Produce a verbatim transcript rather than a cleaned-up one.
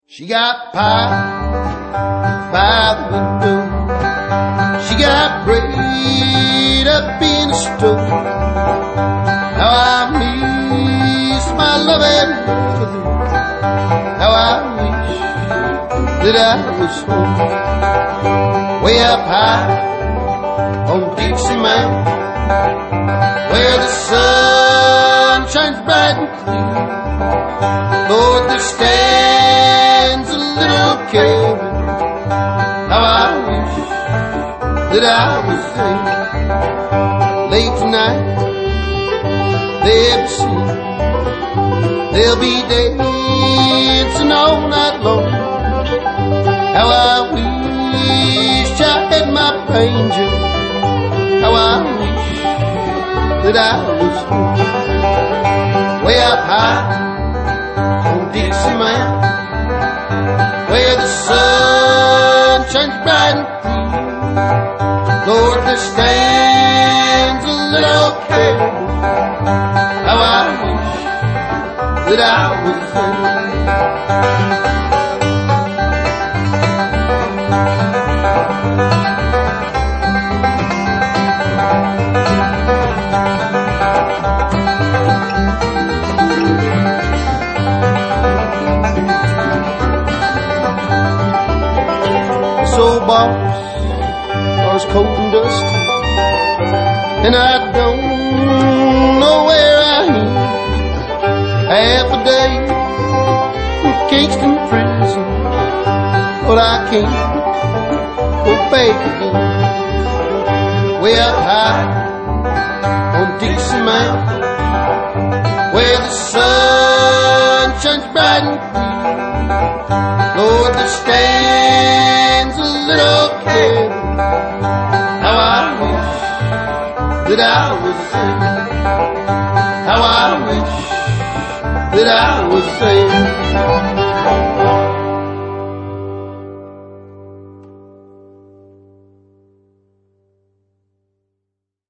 She got pie by the window. She got bread up in the stove. How I miss my loving mother. How I wish that I was home. Way up high on Dixie Mountain, where the sun shines bright and clear. Lord, there stands a little cabin. How I wish that I was there. Late tonight they'll be singing, they'll be dancing all night long. How I wish I had my banjo. How I wish that I was home. Way up high on Dixie Mountain, where the sun shines bright and clear. Lord, there stands a little cabin. How I wish that I was there. Old boss was cold and dusty, and I don't know where I am. Half a day in Kingston prison, but I can't go back again. Way up high on Dixie Mountain, where the sun shines bright and clear. Lord, there stands a little cabin. How I wish that I was there. How I wish that I was there.